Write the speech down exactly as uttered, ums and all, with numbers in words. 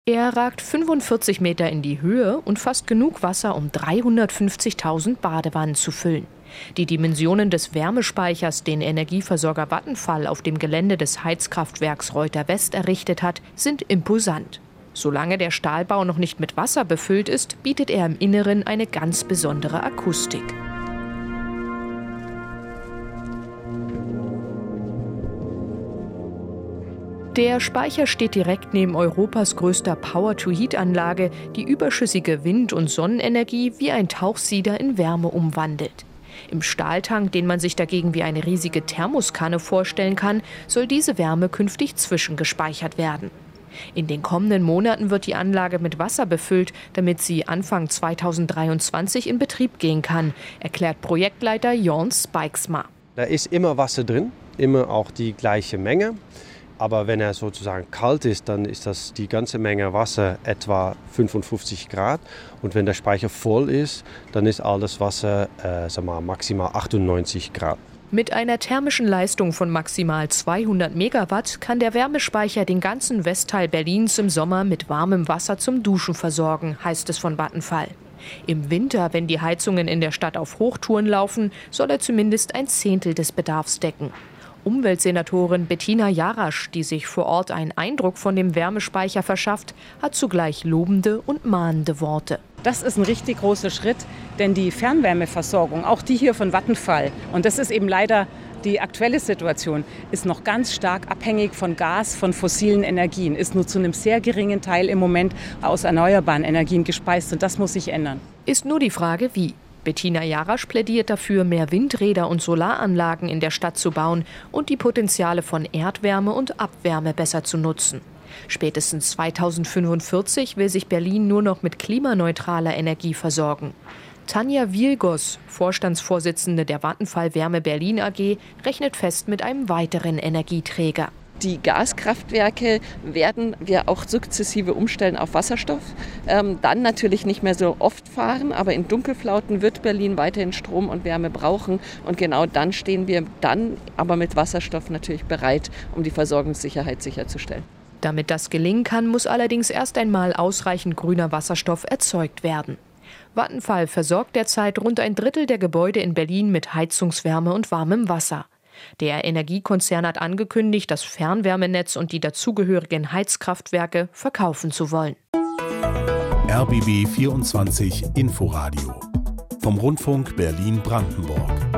Er ragt fünfundvierzig Meter in die Höhe und fasst genug Wasser, um dreihundertfünfzigtausend Badewannen zu füllen. Die Dimensionen des Wärmespeichers, den Energieversorger Vattenfall auf dem Gelände des Heizkraftwerks Reuter West errichtet hat, sind imposant. Solange der Stahlbau noch nicht mit Wasser befüllt ist, bietet er im Inneren eine ganz besondere Akustik. Der Speicher steht direkt neben Europas größter Power-to-Heat-Anlage, die überschüssige Wind- und Sonnenenergie wie ein Tauchsieder in Wärme umwandelt. Im Stahltank, den man sich dagegen wie eine riesige Thermoskanne vorstellen kann, soll diese Wärme künftig zwischengespeichert werden. In den kommenden Monaten wird die Anlage mit Wasser befüllt, damit sie Anfang zweitausenddreiundzwanzig in Betrieb gehen kann, erklärt Projektleiter Jorn Spijksma. Da ist immer Wasser drin, immer auch die gleiche Menge. Aber wenn er sozusagen kalt ist, dann ist das die ganze Menge Wasser etwa fünfundfünfzig Grad. Und wenn der Speicher voll ist, dann ist all das Wasser äh, sag mal, maximal achtundneunzig Grad. Mit einer thermischen Leistung von maximal zweihundert Megawatt kann der Wärmespeicher den ganzen Westteil Berlins im Sommer mit warmem Wasser zum Duschen versorgen, heißt es von Vattenfall. Im Winter, wenn die Heizungen in der Stadt auf Hochtouren laufen, soll er zumindest ein Zehntel des Bedarfs decken. Umweltsenatorin Bettina Jarasch, die sich vor Ort einen Eindruck von dem Wärmespeicher verschafft, hat zugleich lobende und mahnende Worte. Das ist ein richtig großer Schritt, denn die Fernwärmeversorgung, auch die hier von Vattenfall, und das ist eben leider die aktuelle Situation, ist noch ganz stark abhängig von Gas, von fossilen Energien, ist nur zu einem sehr geringen Teil im Moment aus erneuerbaren Energien gespeist und das muss sich ändern. Ist nur die Frage, wie. Bettina Jarasch plädiert dafür, mehr Windräder und Solaranlagen in der Stadt zu bauen und die Potenziale von Erdwärme und Abwärme besser zu nutzen. Spätestens zweitausendfünfundvierzig will sich Berlin nur noch mit klimaneutraler Energie versorgen. Tanja Wielgos, Vorstandsvorsitzende der Vattenfall Wärme Berlin A G, rechnet fest mit einem weiteren Energieträger. Die Gaskraftwerke werden wir auch sukzessive umstellen auf Wasserstoff. Ähm, dann natürlich nicht mehr so oft fahren, aber in Dunkelflauten wird Berlin weiterhin Strom und Wärme brauchen. Und genau dann stehen wir dann aber mit Wasserstoff natürlich bereit, um die Versorgungssicherheit sicherzustellen. Damit das gelingen kann, muss allerdings erst einmal ausreichend grüner Wasserstoff erzeugt werden. Vattenfall versorgt derzeit rund ein Drittel der Gebäude in Berlin mit Heizungswärme und warmem Wasser. Der Energiekonzern hat angekündigt, das Fernwärmenetz und die dazugehörigen Heizkraftwerke verkaufen zu wollen. R B B vierundzwanzig Inforadio vom Rundfunk Berlin-Brandenburg.